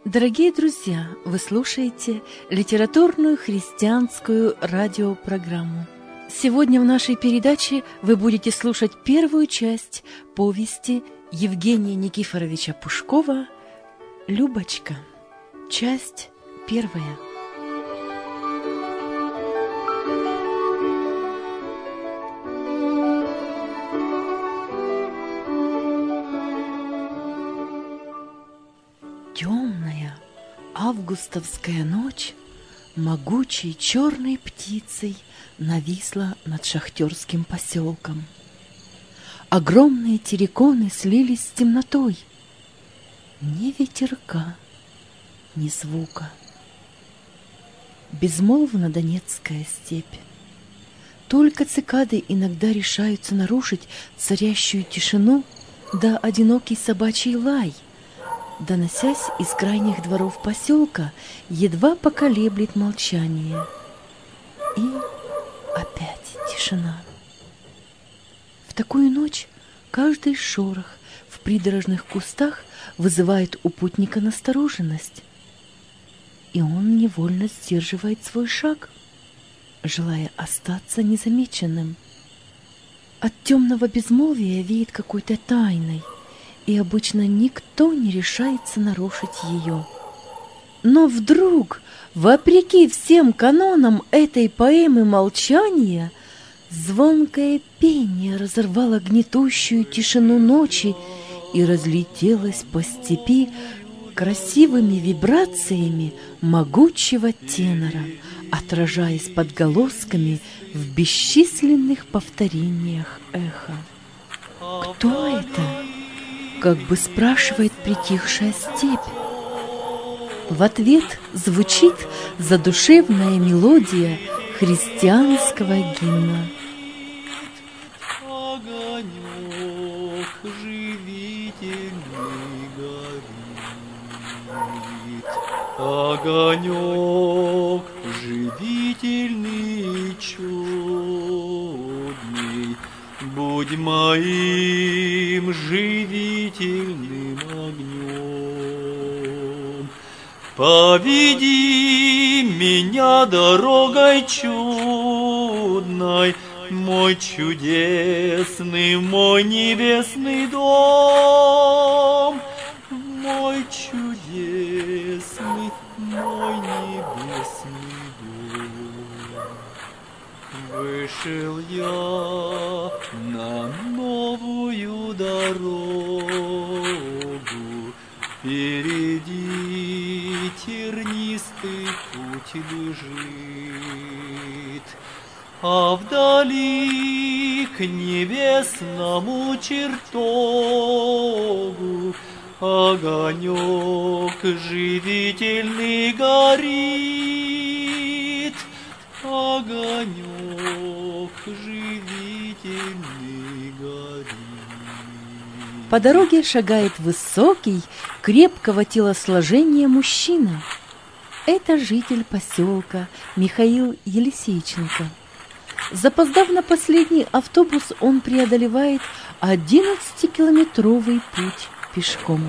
Дорогие друзья, вы слушаете литературную христианскую радиопрограмму. Сегодня в нашей передаче вы будете слушать первую часть повести Евгения Никифоровича Пушкова «Любочка». Часть первая. Темная августовская ночь могучей черной птицей нависла над шахтерским поселком. Огромные терриконы слились с темнотой. Ни ветерка, ни звука. Безмолвна Донецкая степь. Только цикады иногда решаются нарушить царящую тишину, да одинокий собачий лай, доносясь из крайних дворов поселка, едва поколеблет молчание. И опять тишина. В такую ночь каждый шорох в придорожных кустах вызывает у путника настороженность, и он невольно сдерживает свой шаг, желая остаться незамеченным. От темного безмолвия веет какой-то тайной, и обычно никто не решается нарушить ее. Но вдруг, вопреки всем канонам этой поэмы молчания, звонкое пение разорвало гнетущую тишину ночи и разлетелось по степи красивыми вибрациями могучего тенора, отражаясь подголосками в бесчисленных повторениях эха. Кто это? Как бы спрашивает притихшая степь. В ответ звучит задушевная мелодия христианского гимна. Огонек живительный горит, огонек живительный чудный, будь моим живительным огнем. Поведи меня дорогой чудной, мой чудесный, мой небесный дом, мой чудесный, мой небесный дом. Вышел я на новую дорогу, впереди тернистый путь лежит, а вдали к небесному чертогу огонек живительный горит, огонек живительный горит. По дороге шагает высокий, крепкого телосложения мужчина. Это житель поселка Михаил Елисейченко. Запоздав на последний автобус, он преодолевает 11-километровый путь пешком.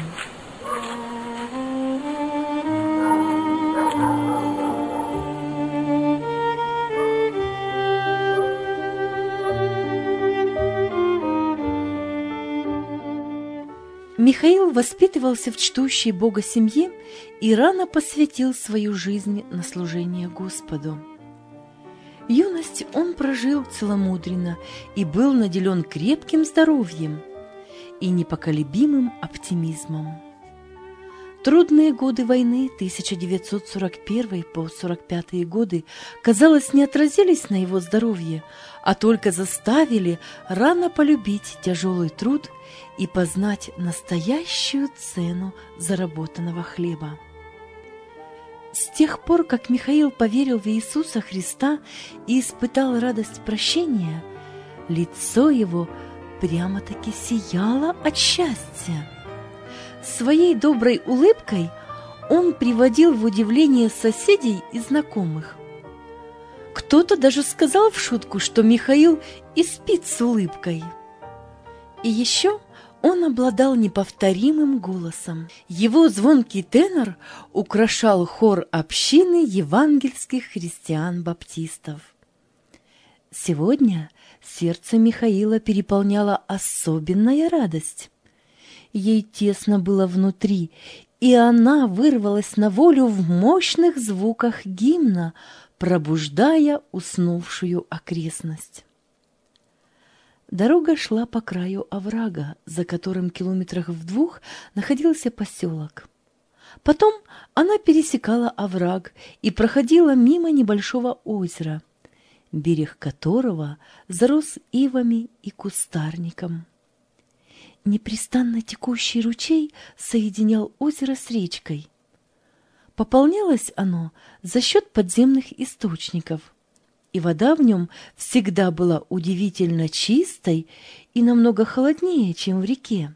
Михаил воспитывался в чтущей Бога семье и рано посвятил свою жизнь на служение Господу. Юность он прожил целомудренно и был наделен крепким здоровьем и непоколебимым оптимизмом. Трудные годы войны 1941 по 1945 годы, казалось, не отразились на его здоровье, а только заставили рано полюбить тяжелый труд и познать настоящую цену заработанного хлеба. С тех пор, как Михаил поверил в Иисуса Христа и испытал радость прощения, лицо его прямо-таки сияло от счастья. Своей доброй улыбкой он приводил в удивление соседей и знакомых. Кто-то даже сказал в шутку, что Михаил и спит с улыбкой. И еще Он обладал неповторимым голосом. Его звонкий тенор украшал хор общины евангельских христиан-баптистов. Сегодня сердце Михаила переполняла особенная радость. Ей тесно было внутри, и она вырвалась на волю в мощных звуках гимна, пробуждая уснувшую окрестность. Дорога шла по краю оврага, за которым километрах в 2 находился поселок. Потом она пересекала овраг и проходила мимо небольшого озера, берег которого зарос ивами и кустарником. Непрестанно текущий ручей соединял озеро с речкой. Пополнялось оно за счет подземных источников, и вода в нем всегда была удивительно чистой и намного холоднее, чем в реке.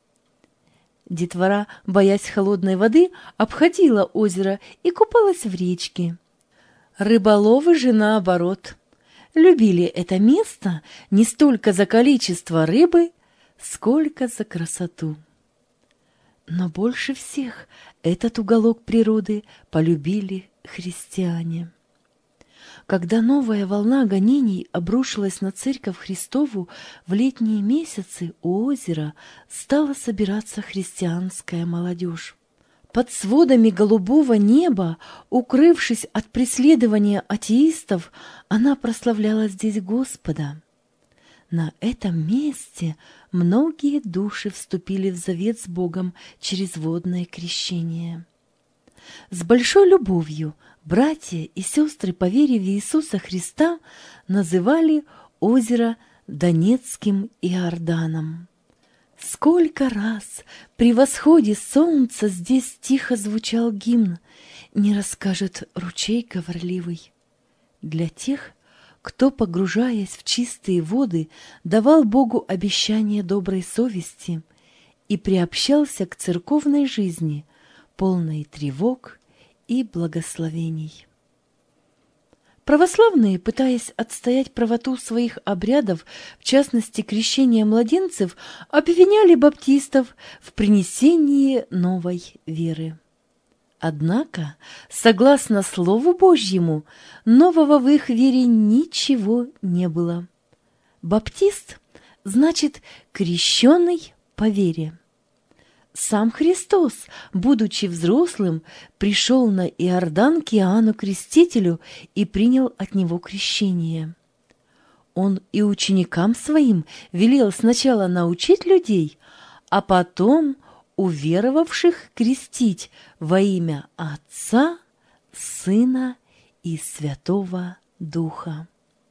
Детвора, боясь холодной воды, обходила озеро и купалась в речке. Рыболовы же, наоборот, любили это место не столько за количество рыбы, сколько за красоту. Но больше всех этот уголок природы полюбили христиане. Когда новая волна гонений обрушилась на Церковь Христову, в летние месяцы у озера стала собираться христианская молодежь. Под сводами голубого неба, укрывшись от преследования атеистов, она прославляла здесь Господа. На этом месте многие души вступили в завет с Богом через водное крещение. С большой любовью братья и сестры по вере в Иисуса Христа называли озеро Донецким Иорданом. Сколько раз при восходе солнца здесь тихо звучал гимн, не расскажет ручей говорливый. Для тех, кто, погружаясь в чистые воды, давал Богу обещание доброй совести и приобщался к церковной жизни, полной тревог и благословений. Православные, пытаясь отстоять правоту своих обрядов, в частности крещения младенцев, обвиняли баптистов в принесении новой веры. Однако, согласно Слову Божьему, нового в их вере ничего не было. Баптист значит крещеный по вере. Сам Христос, будучи взрослым, пришел на Иордан к Иоанну Крестителю и принял от него крещение. Он и ученикам своим велел сначала научить людей, а потом уверовавших крестить во имя Отца, Сына и Святого Духа.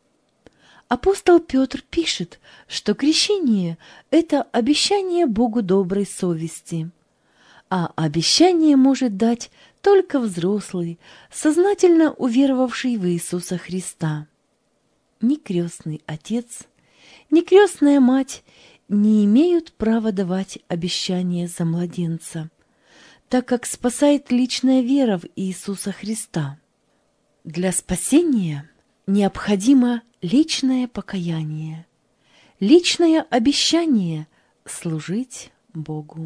Апостол Петр пишет, что крещение – это обещание Богу доброй совести, а обещание может дать только взрослый, сознательно уверовавший в Иисуса Христа. Ни крестный отец, ни крестная мать не имеют права давать обещание за младенца, так как спасает личная вера в Иисуса Христа. Для спасения необходимо личное покаяние, личное обещание служить Богу.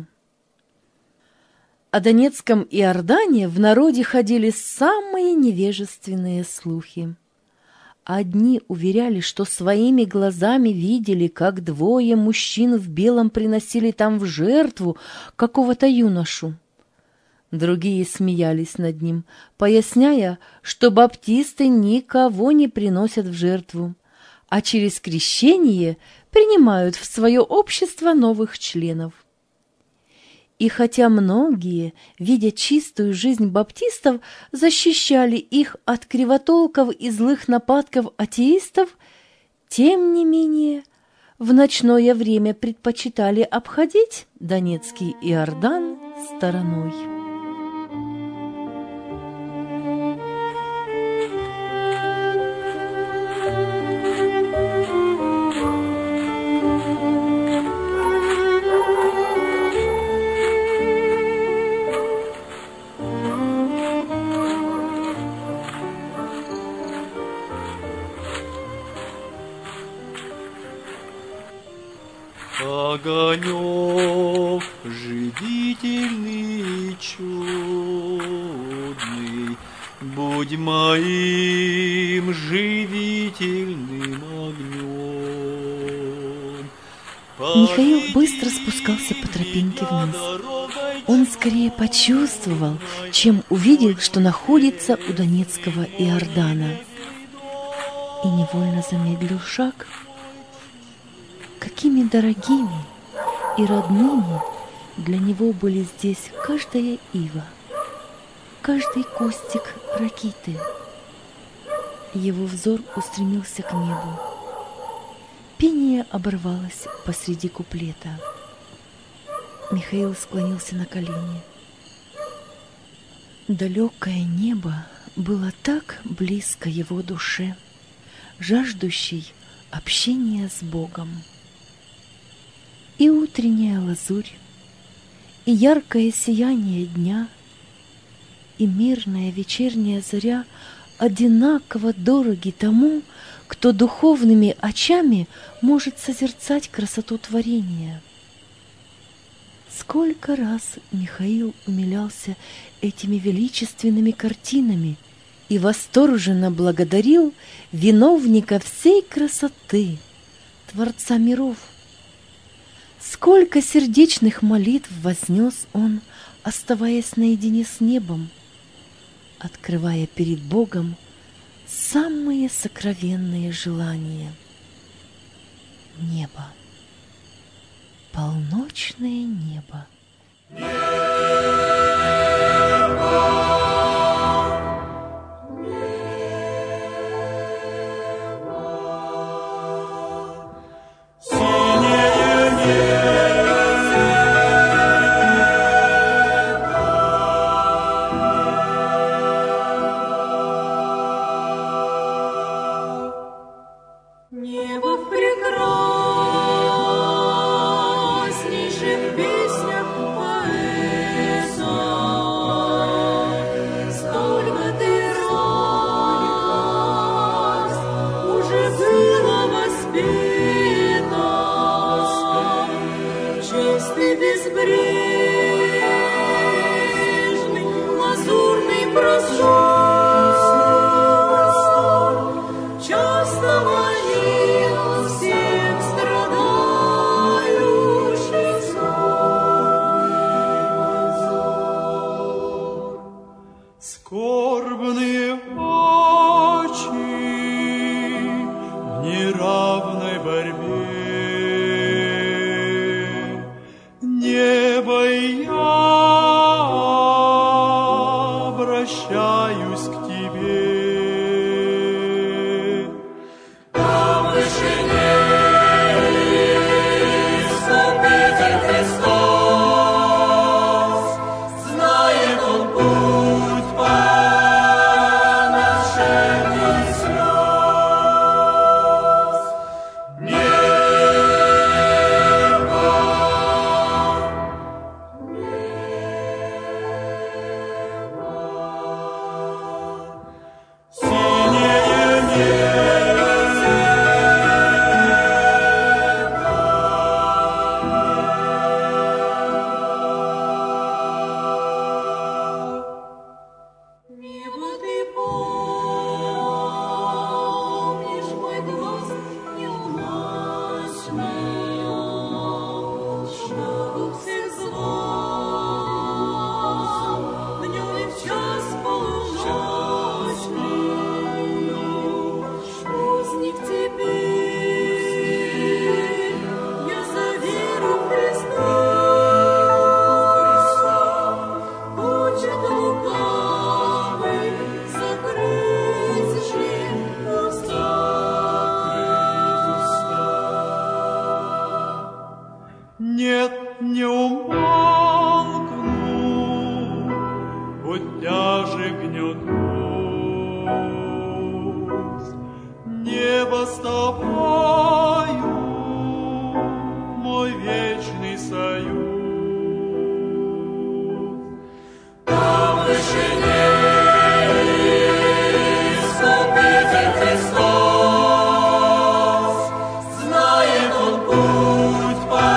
О Донецком Иордане в народе ходили самые невежественные слухи. Одни уверяли, что своими глазами видели, как 2 мужчин в белом приносили там в жертву какого-то юношу. Другие смеялись над ним, поясняя, что баптисты никого не приносят в жертву, а через крещение принимают в свое общество новых членов. И хотя многие, видя чистую жизнь баптистов, защищали их от кривотолков и злых нападков атеистов, тем не менее в ночное время предпочитали обходить Донецкий Иордан стороной. огонек живительный и чудный, будь моим живительным огнем. Михаил быстро спускался по тропинке вниз. Он скорее почувствовал, чем увидел, что находится у Донецкого Иордана, и невольно замедлил шаг. Какими дорогими и родными для него были здесь каждая ива, каждый кустик ракиты. Его взор устремился к небу. Пение оборвалось посреди куплета. Михаил склонился на колени. Далекое небо было так близко его душе, жаждущей общения с Богом. И утренняя лазурь, и яркое сияние дня, и мирная вечерняя заря одинаково дороги тому, кто духовными очами может созерцать красоту творения. Сколько раз Михаил умилялся этими величественными картинами и восторженно благодарил виновника всей красоты, Творца миров. Сколько сердечных молитв вознес он, оставаясь наедине с небом, открывая перед Богом самые сокровенные желания. Небо, полночное небо. Скорбные очи в неравной борьбе, небо и я обращаюсь к тебе. Там в вышине Искупитель Христос, знает Он путь поношенный слез. Небо, ты помнишь мой глаз неумолчный, что у всех звон, в днем и в час полуночный, узник теперь, я за веру в Христа, учит лукавый закрыть же уста. Нет, не умолкну, хоть тяжек гнет груз. Небо с тобою, мой вечный союз. Там в вышине Искупитель Христос, знает Он путь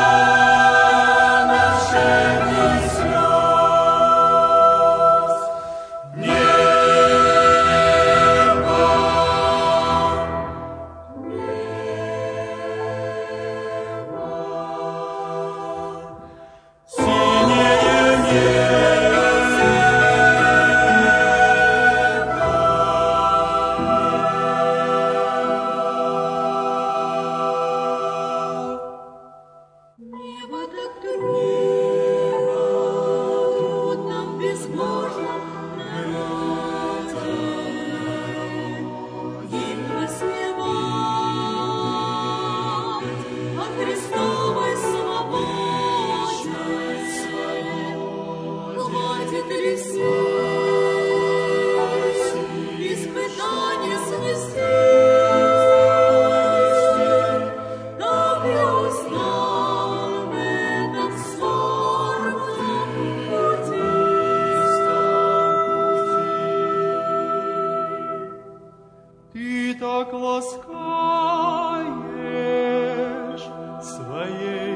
ласкаешь своей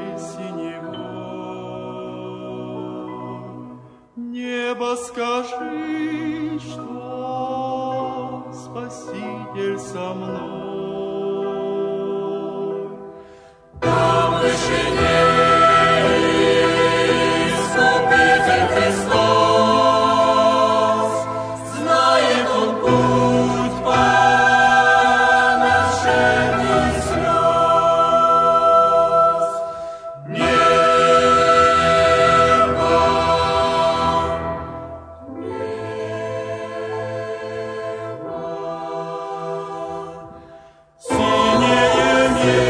синевой. Небо, скажи, что Спаситель со мной. Там в вышине Искупитель Христос, знает Он путь по нашим слез. Синее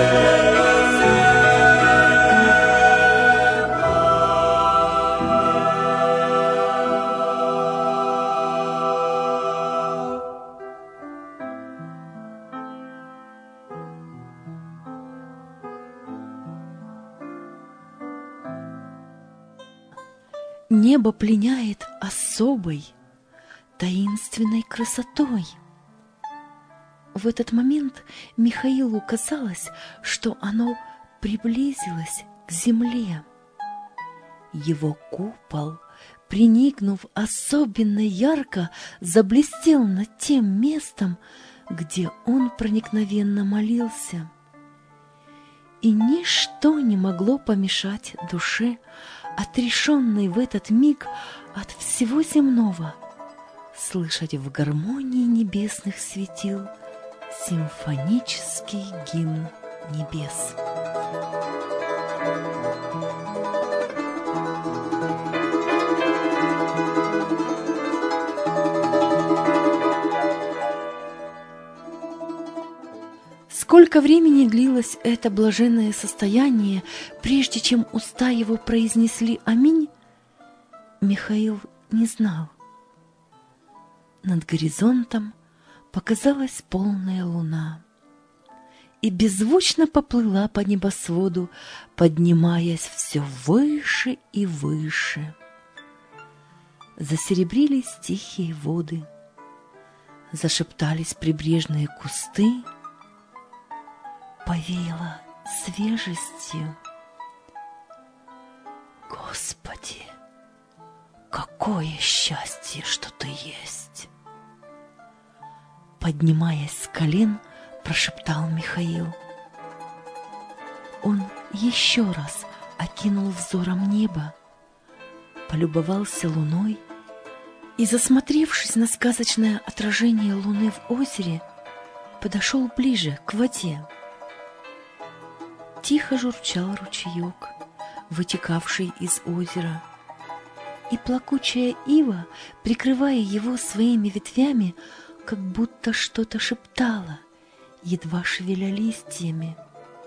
Небо пленяет особой, таинственной красотой. В этот момент Михаилу казалось, что оно приблизилось к земле. Его купол, приникнув особенно ярко, заблестел над тем местом, где он проникновенно молился. И ничто не могло помешать душе, отрешенной в этот миг от всего земного, слышать в гармонии небесных светил симфонический гимн небес. Сколько времени длилось это блаженное состояние, прежде чем уста его произнесли «Аминь», Михаил не знал. Над горизонтом показалась полная луна и беззвучно поплыла по небосводу, поднимаясь все выше и выше. Засеребрились тихие воды, зашептались прибрежные кусты, повеяло свежестью. Господи, какое счастье, что Ты есть! Поднимаясь с колен, прошептал Михаил. Он еще раз окинул взором небо, полюбовался луной и, засмотревшись на сказочное отражение луны в озере, подошел ближе к воде. Тихо журчал ручеек, вытекавший из озера, и плакучая ива, прикрывая его своими ветвями, как будто что-то шептала, едва шевеля листьями.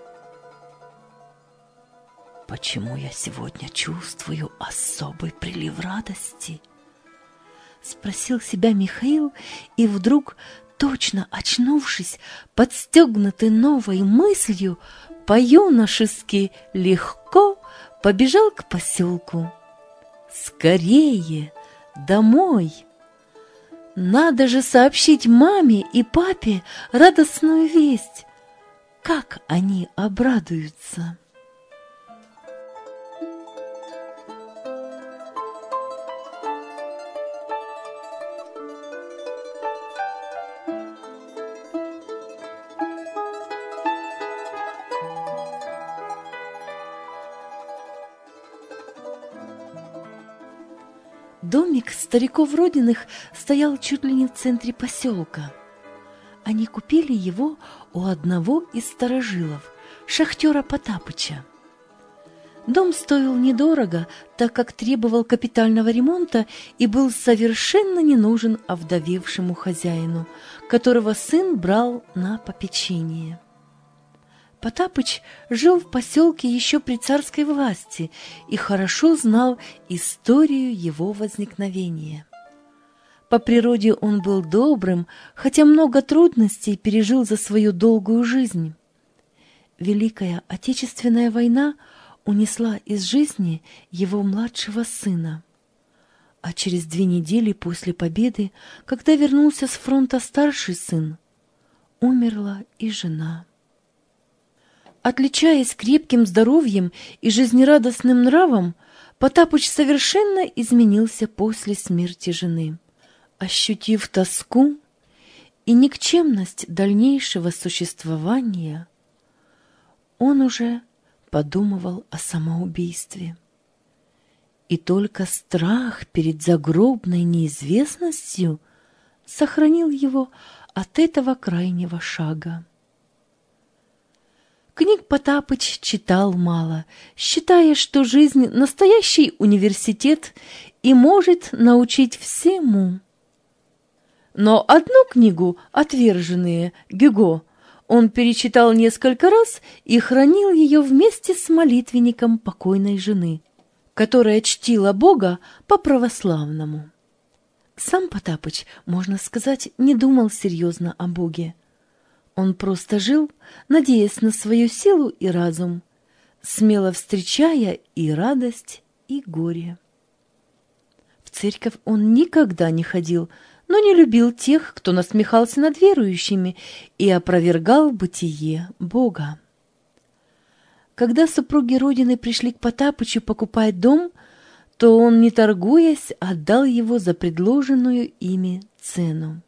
«Почему я сегодня чувствую особый прилив радости?» — спросил себя Михаил, и вдруг, точно очнувшись, подстегнутый новой мыслью, по-юношески легко побежал к поселку. «Скорее! Домой! Надо же сообщить маме и папе радостную весть! Как они обрадуются!» Домик стариков Родиных стоял чуть ли не в центре поселка. Они купили его у одного из старожилов, шахтера Потапыча. Дом стоил недорого, так как требовал капитального ремонта и был совершенно не нужен овдовевшему хозяину, которого сын брал на попечение. Потапыч жил в поселке еще при царской власти и хорошо знал историю его возникновения. По природе он был добрым, хотя много трудностей пережил за свою долгую жизнь. Великая Отечественная война унесла из жизни его младшего сына. А через 2 недели после победы, когда вернулся с фронта старший сын, умерла и жена. Отличаясь крепким здоровьем и жизнерадостным нравом, Потапыч совершенно изменился после смерти жены. Ощутив тоску и никчемность дальнейшего существования, он уже подумывал о самоубийстве. И только страх перед загробной неизвестностью сохранил его от этого крайнего шага. Книг Потапыч читал мало, считая, что жизнь — настоящий университет и может научить всему. Но одну книгу «Отверженные» Гюго он перечитал несколько раз и хранил ее вместе с молитвенником покойной жены, которая чтила Бога по-православному. Сам Потапыч, можно сказать, не думал серьезно о Боге. Он просто жил, надеясь на свою силу и разум, смело встречая и радость, и горе. В церковь он никогда не ходил, но не любил тех, кто насмехался над верующими и опровергал бытие Бога. Когда супруги Родины пришли к Потапычу покупать дом, то он, не торгуясь, отдал его за предложенную ими цену.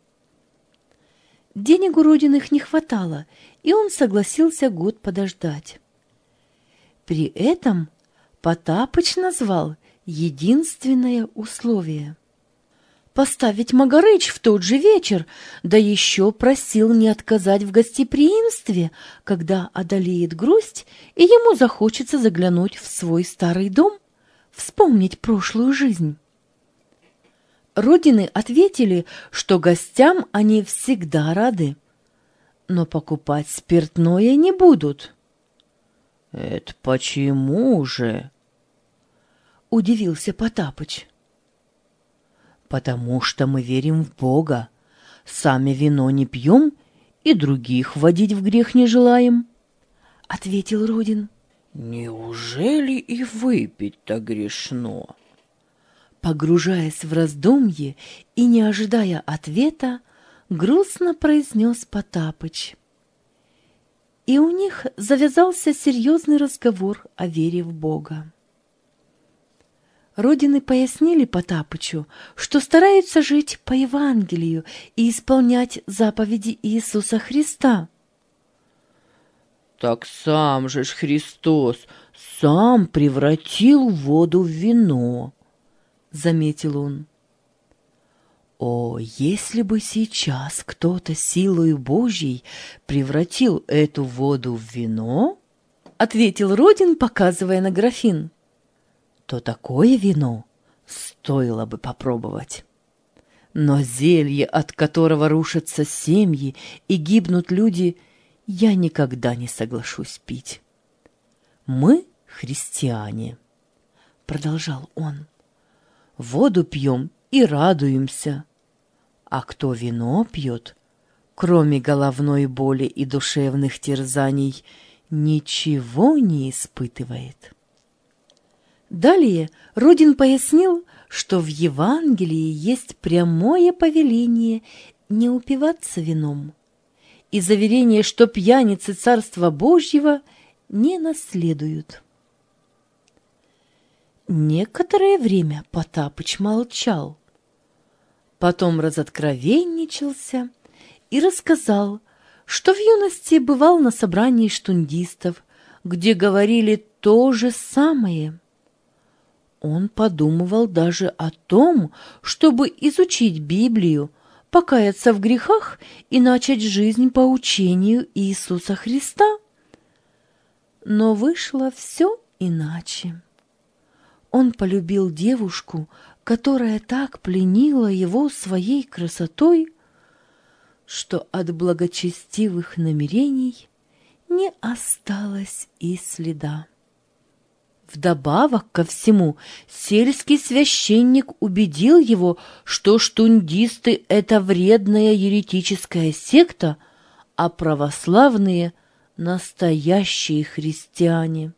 Денег у Родиных не хватало, и он согласился год подождать. При этом Потапыч назвал единственное условие — поставить Магарыч в тот же вечер, да еще просил не отказать в гостеприимстве, когда одолеет грусть и ему захочется заглянуть в свой старый дом, вспомнить прошлую жизнь. Родины ответили, что гостям они всегда рады, но покупать спиртное не будут. — Это почему же? — удивился Потапыч. — Потому что мы верим в Бога, сами вино не пьем и других вводить в грех не желаем, — ответил Родин. — Неужели и выпить-то грешно? Погружаясь в раздумье и не ожидая ответа, грустно произнес Потапыч. И у них завязался серьезный разговор о вере в Бога. Родины пояснили Потапычу, что стараются жить по Евангелию и исполнять заповеди Иисуса Христа. «Так сам же ж Христос сам превратил воду в вино», — заметил он. «О, если бы сейчас кто-то силою Божьей превратил эту воду в вино, — ответил Родин, показывая на графин, — то такое вино стоило бы попробовать. Но зелье, от которого рушатся семьи и гибнут люди, я никогда не соглашусь пить. Мы, христиане, — продолжал он, — воду пьем и радуемся, а кто вино пьет, кроме головной боли и душевных терзаний, ничего не испытывает». Далее Родин пояснил, что в Евангелии есть прямое повеление не упиваться вином и заверение, что пьяницы Царства Божьего не наследуют. Некоторое время Потапыч молчал, потом разоткровенничался и рассказал, что в юности бывал на собрании штундистов, где говорили то же самое. Он подумывал даже о том, чтобы изучить Библию, покаяться в грехах и начать жизнь по учению Иисуса Христа. Но вышло все иначе. Он полюбил девушку, которая так пленила его своей красотой, что от благочестивых намерений не осталось и следа. Вдобавок ко всему, сельский священник убедил его, что штундисты — это вредная еретическая секта, а православные — настоящие христиане.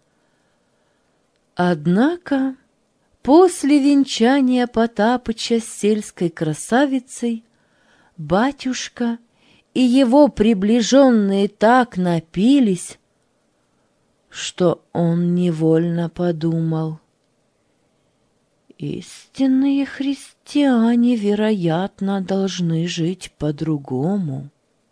Однако после венчания Потапыча с сельской красавицей батюшка и его приближенные так напились, что он невольно подумал: истинные христиане, вероятно, должны жить по-другому.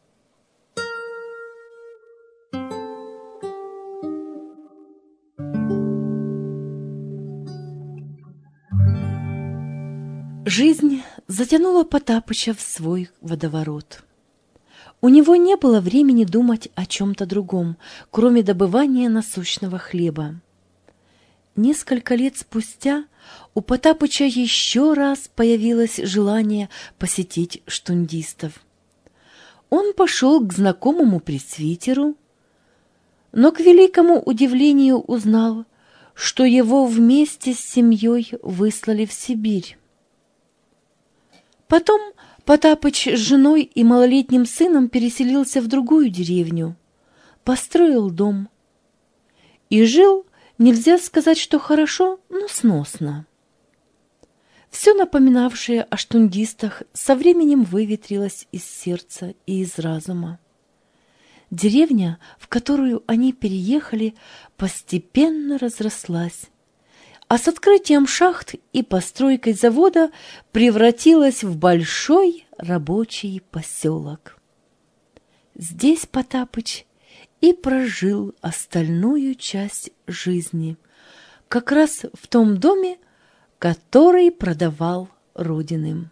Жизнь затянула Потапыча в свой водоворот. У него не было времени думать о чем-то другом, кроме добывания насущного хлеба. Несколько лет спустя у Потапыча еще раз появилось желание посетить штундистов. Он пошел к знакомому пресвитеру, но к великому удивлению узнал, что его вместе с семьей выслали в Сибирь. Потом Потапыч с женой и малолетним сыном переселился в другую деревню, построил дом и жил, нельзя сказать, что хорошо, но сносно. Все напоминавшее о штундистах со временем выветрилось из сердца и из разума. Деревня, в которую они переехали, постепенно разрослась, а с открытием шахт и постройкой завода превратилась в большой рабочий поселок. Здесь Потапыч и прожил остальную часть жизни, как раз в том доме, который продавал Родиным.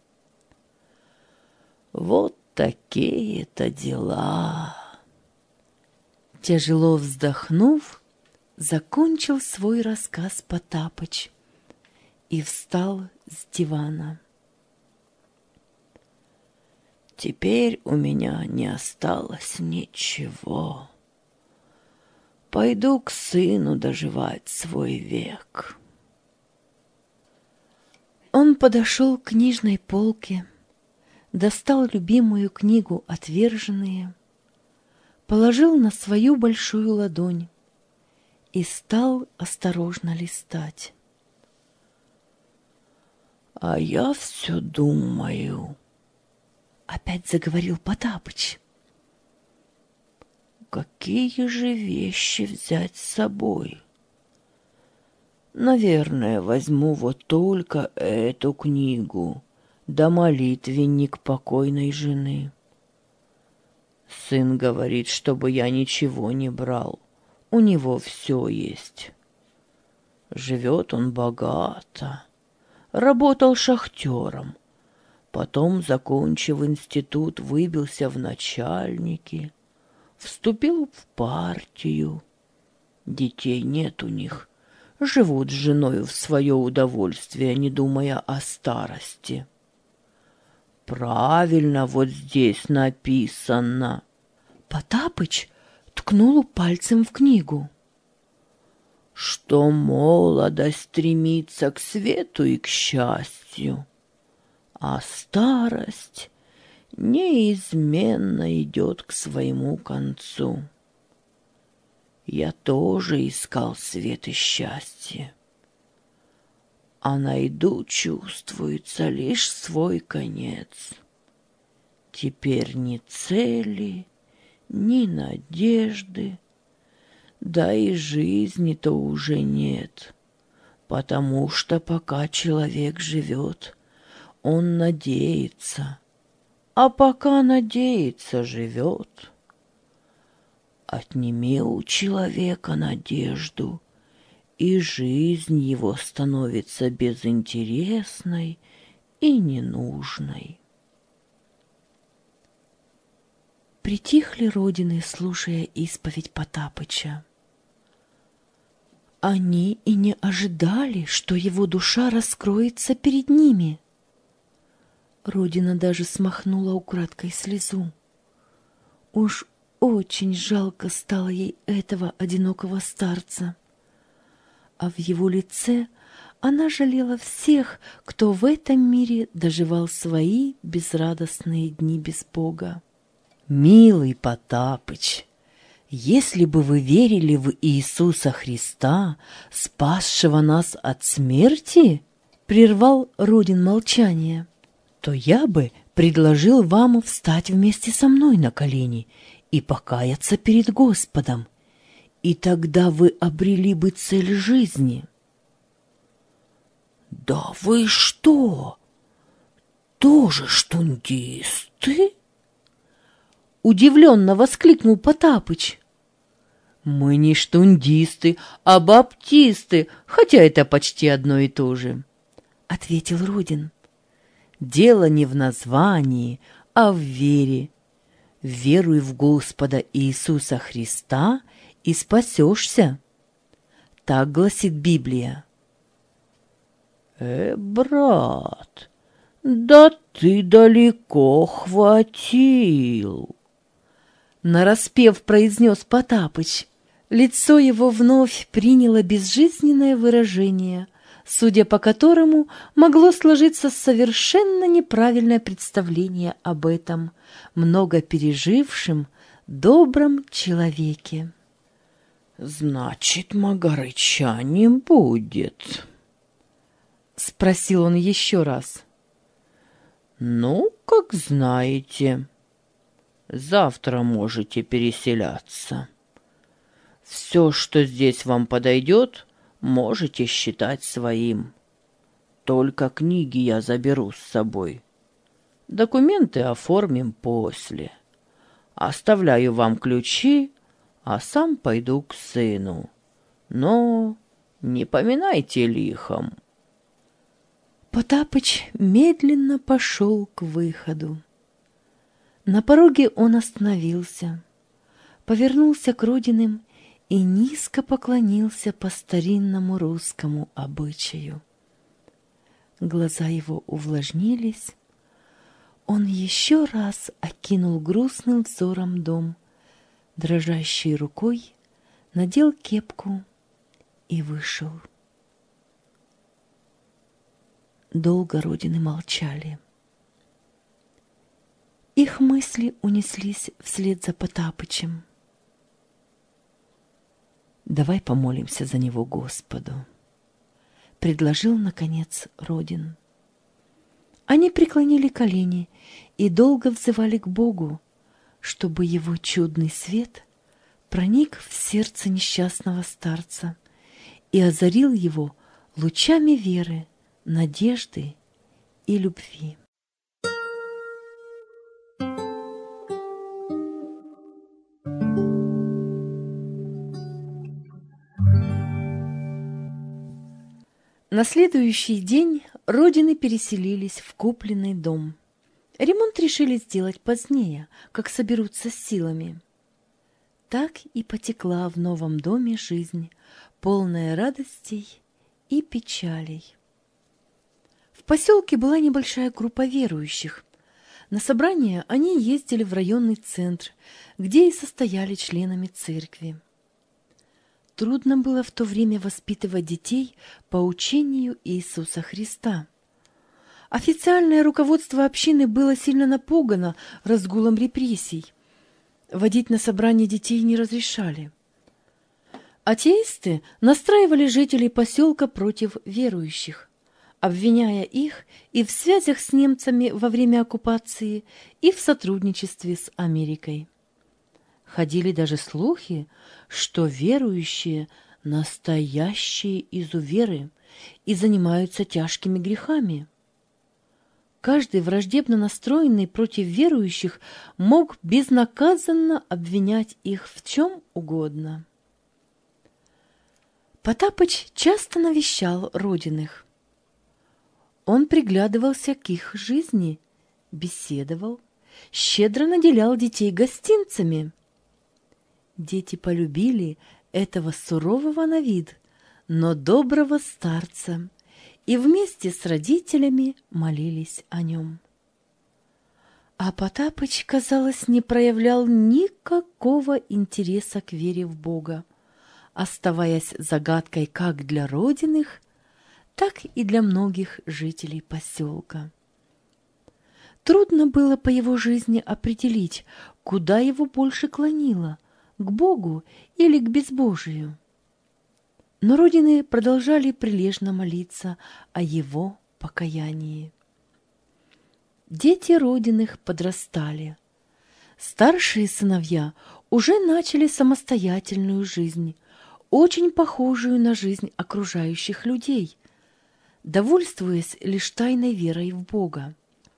Вот такие-то дела. Тяжело вздохнув, закончил свой рассказ Потапыч и встал с дивана. Теперь у меня не осталось ничего. Пойду к сыну доживать свой век. Он подошел к книжной полке, достал любимую книгу «Отверженные», положил на свою большую ладонь и стал осторожно листать. «А я все думаю», — опять заговорил Потапыч, «какие же вещи взять с собой? Наверное, возьму вот только эту книгу, да молитвенник покойной жены. Сын говорит, чтобы я ничего не брал. У него все есть. Живет он богато. Работал шахтером. Потом, закончив институт, выбился в начальники. Вступил в партию. Детей нет у них. Живут с женой в свое удовольствие, не думая о старости. Правильно вот здесь написано». Потапыч ткнул пальцем в книгу. «Что молодость стремится к свету и к счастью, а старость неизменно идет к своему концу. Я тоже искал свет и счастье, а найду, чувствуется, лишь свой конец. Теперь ни цели, ни надежды, да и жизни-то уже нет, потому что пока человек живет, он надеется, а пока надеется, живет. Отними у человека надежду, и жизнь его становится безинтересной и ненужной». Притихли Родины, слушая исповедь Потапыча. Они и не ожидали, что его душа раскроется перед ними. Родина даже смахнула украдкой слезу. Уж очень жалко стало ей этого одинокого старца. А в его лице она жалела всех, кто в этом мире доживал свои безрадостные дни без Бога. «Милый Потапыч, если бы вы верили в Иисуса Христа, спасшего нас от смерти, — прервал Родин молчание, — то я бы предложил вам встать вместе со мной на колени и покаяться перед Господом, и тогда вы обрели бы цель жизни». «Да вы что, тоже штундисты?» Удивленно воскликнул Потапыч. «Мы не штундисты, а баптисты, хотя это почти одно и то же», — ответил Родин. «Дело не в названии, а в вере. Веруй в Господа Иисуса Христа и спасешься. Так гласит Библия». Брат, да ты далеко хватил», — нараспев произнес Потапыч. Лицо его вновь приняло безжизненное выражение, судя по которому могло сложиться совершенно неправильное представление об этом много пережившем добром человеке. «Значит, Магарыча не будет?» — спросил он еще раз. «Ну, как знаете, завтра можете переселяться. Все, что здесь вам подойдет, можете считать своим. Только книги я заберу с собой. Документы оформим после. Оставляю вам ключи, а сам пойду к сыну. Но не поминайте лихом». Потапыч медленно пошел к выходу. На пороге он остановился, повернулся к Родиным и низко поклонился по старинному русскому обычаю. Глаза его увлажнились. Он еще раз окинул грустным взором дом, дрожащей рукой надел кепку и вышел. Долго Родины молчали. Их мысли унеслись вслед за Потапычем. «Давай помолимся за него Господу», — предложил, наконец, Родин. Они преклонили колени и долго взывали к Богу, чтобы его чудный свет проник в сердце несчастного старца и озарил его лучами веры, надежды и любви. На следующий день Родины переселились в купленный дом. Ремонт решили сделать позднее, как соберутся с силами. Так и потекла в новом доме жизнь, полная радостей и печалей. В поселке была небольшая группа верующих. На собрания они ездили в районный центр, где и состояли членами церкви. Трудно было в то время воспитывать детей по учению Иисуса Христа. Официальное руководство общины было сильно напугано разгулом репрессий. Водить на собрание детей не разрешали. Атеисты настраивали жителей поселка против верующих, обвиняя их и в связях с немцами во время оккупации, и в сотрудничестве с Америкой. Ходили даже слухи, что верующие – настоящие изуверы и занимаются тяжкими грехами. Каждый враждебно настроенный против верующих мог безнаказанно обвинять их в чем угодно. Потапыч часто навещал Родиных. Он приглядывался к их жизни, беседовал, щедро наделял детей гостинцами. Дети полюбили этого сурового на вид, но доброго старца и вместе с родителями молились о нем. А Потапыч, казалось, не проявлял никакого интереса к вере в Бога, оставаясь загадкой как для Родиных, так и для многих жителей поселка. Трудно было по его жизни определить, куда его больше клонило – к Богу или к безбожию. Но Родины продолжали прилежно молиться о его покаянии. Дети Родиных подрастали. Старшие сыновья уже начали самостоятельную жизнь, очень похожую на жизнь окружающих людей, довольствуясь лишь тайной верой в Бога.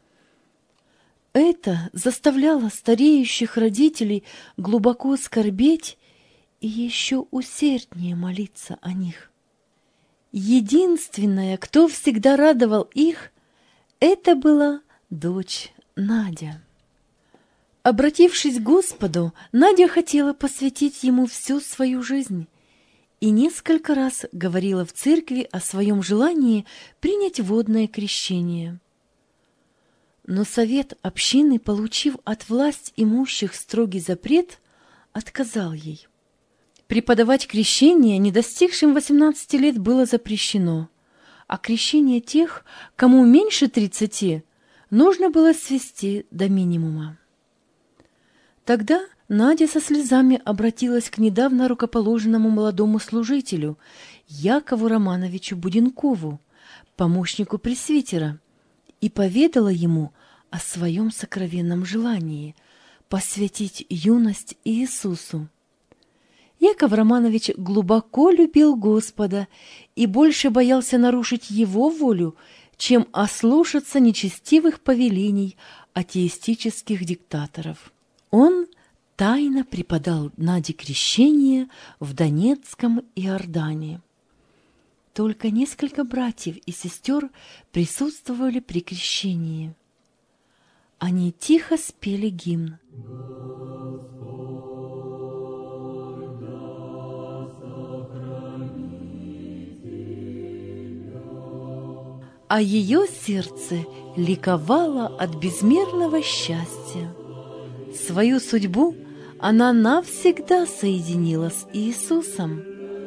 Это заставляло стареющих родителей глубоко скорбеть и еще усерднее молиться о них. Единственная, кто всегда радовал их, это была дочь Надя. Обратившись к Господу, Надя хотела посвятить Ему всю свою жизнь и несколько раз говорила в церкви о своем желании принять водное крещение. Но совет общины, получив от власть имущих строгий запрет, отказал ей. Преподавать крещение не достигшим 18 лет было запрещено, а крещение тех, кому меньше 30, нужно было свести до минимума. Тогда Надя со слезами обратилась к недавно рукоположенному молодому служителю Якову Романовичу Буденкову, помощнику пресвитера, и поведала ему о своем сокровенном желании посвятить юность Иисусу. Яков Романович глубоко любил Господа и больше боялся нарушить Его волю, чем ослушаться нечестивых повелений атеистических диктаторов. Он тайно преподал Наде крещение в Донецком Иордане. Только несколько братьев и сестер присутствовали при крещении. Они тихо спели гимн. А ее сердце ликовало от безмерного счастья. Свою судьбу она навсегда соединила с Иисусом.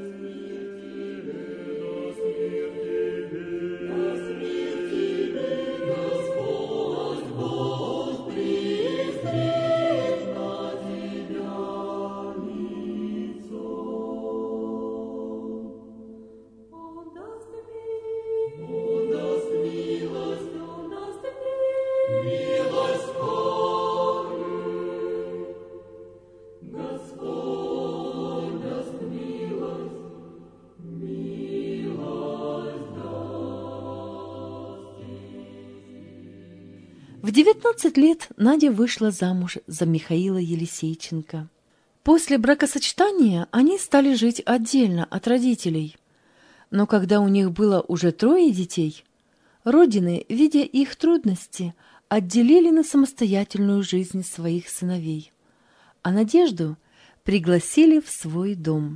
В 19 лет Надя вышла замуж за Михаила Елисейченко. После бракосочетания они стали жить отдельно от родителей. Но когда у них было уже 3 детей, Родины, видя их трудности, отделили на самостоятельную жизнь своих сыновей, а Надежду пригласили в свой дом.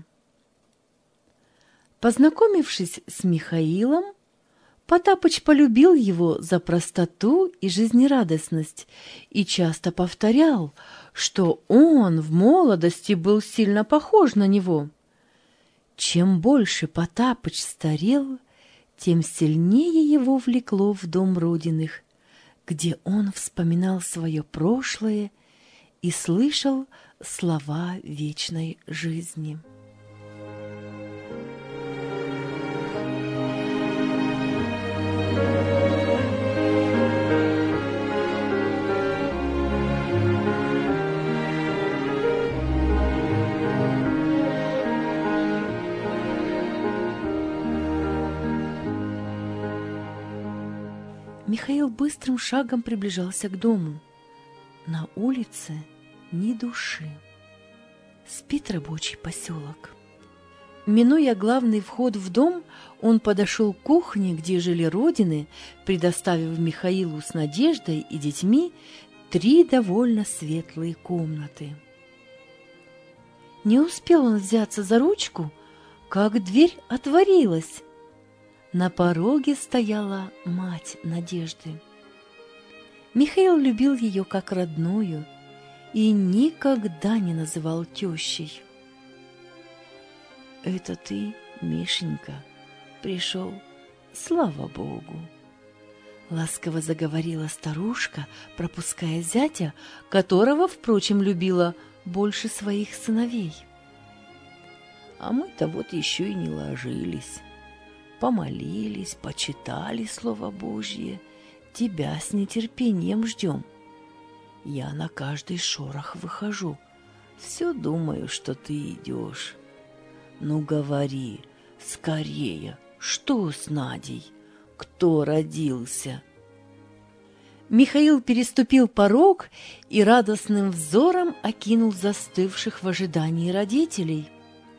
Познакомившись с Михаилом, Потапыч полюбил его за простоту и жизнерадостность и часто повторял, что он в молодости был сильно похож на него. Чем больше Потапыч старел, тем сильнее его влекло в дом Родиных, где он вспоминал свое прошлое и слышал слова вечной жизни. Михаил быстрым шагом приближался к дому. На улице ни души. Спит рабочий поселок. Минуя главный вход в дом, он подошел к кухне, где жили Родины, предоставив Михаилу с Надеждой и детьми 3 довольно светлые комнаты. Не успел он взяться за ручку, как дверь отворилась. На пороге стояла мать Надежды. Михаил любил ее как родную и никогда не называл тещей. «Это ты, Мишенька, пришел, слава Богу!» Ласково заговорила старушка, пропуская зятя, которого, впрочем, любила больше своих сыновей. «А мы-то вот еще и не ложились. Помолились, почитали Слово Божье, тебя с нетерпением ждем. Я на каждый шорох выхожу, все думаю, что ты идешь. Ну, говори, скорее, что с Надей? Кто родился?» Михаил переступил порог и радостным взором окинул застывших в ожидании родителей.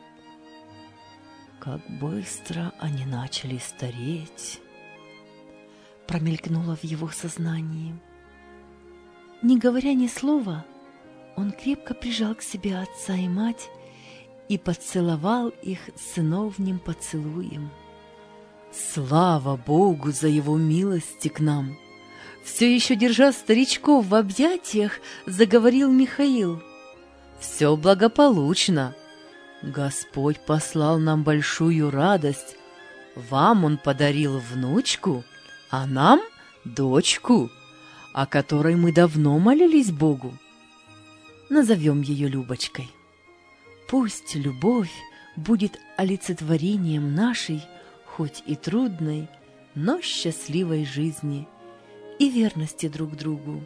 «Как быстро они начали стареть!» промелькнуло в его сознании. Не говоря ни слова, он крепко прижал к себе отца и мать и поцеловал их сыновним поцелуем. «Слава Богу за его милости к нам!» Все еще держа старичков в объятиях, заговорил Михаил. «Все благополучно. Господь послал нам большую радость. Вам Он подарил внучку, а нам дочку, о которой мы давно молились Богу. Назовем ее Любочкой. Пусть любовь будет олицетворением нашей, хоть и трудной, но счастливой жизни и верности друг другу».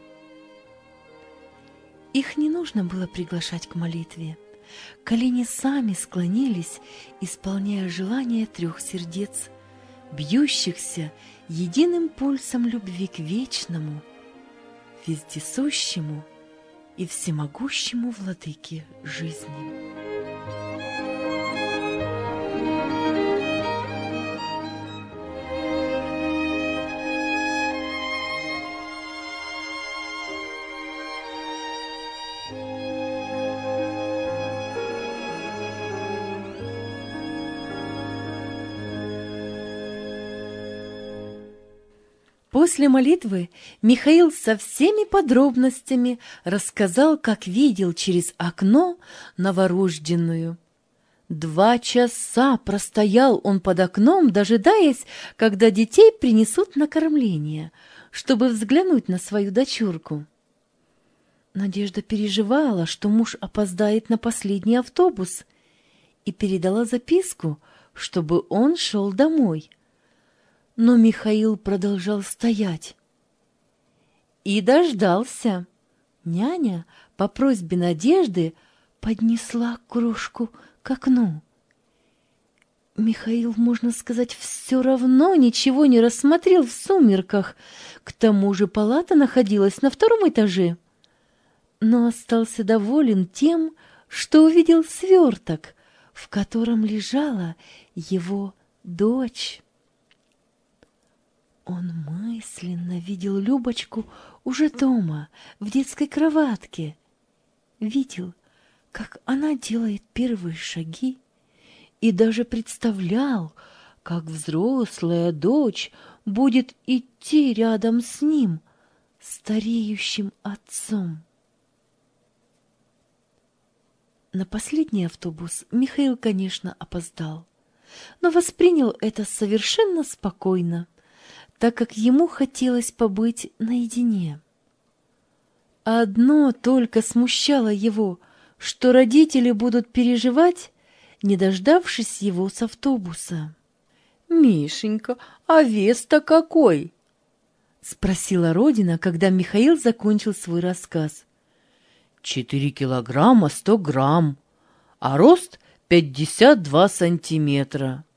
Их не нужно было приглашать к молитве. Колени сами склонились, исполняя желания 3 сердец, бьющихся единым пульсом любви к вечному, вездесущему и всемогущему владыке жизни. После молитвы Михаил со всеми подробностями рассказал, как видел через окно новорожденную. 2 часа простоял он под окном, дожидаясь, когда детей принесут на кормление, чтобы взглянуть на свою дочурку. Надежда переживала, что муж опоздает на последний автобус, и передала записку, чтобы он шел домой. Но Михаил продолжал стоять. И дождался. Няня по просьбе Надежды поднесла кружку к окну. Михаил, можно сказать, все равно ничего не рассмотрел в сумерках. К тому же палата находилась на 2-м этаже. Но остался доволен тем, что увидел сверток, в котором лежала его дочь. Он мысленно видел Любочку уже дома, в детской кроватке. Видел, как она делает первые шаги, и даже представлял, как взрослая дочь будет идти рядом с ним, стареющим отцом. На последний автобус Михаил, конечно, опоздал, но воспринял это совершенно спокойно, так как ему хотелось побыть наедине. Одно только смущало его, что родители будут переживать, не дождавшись его с автобуса. «Мишенька, а вес-то какой?» — спросила Родина, когда Михаил закончил свой рассказ. 4 килограмма 100 грамм, а рост 52 сантиметра.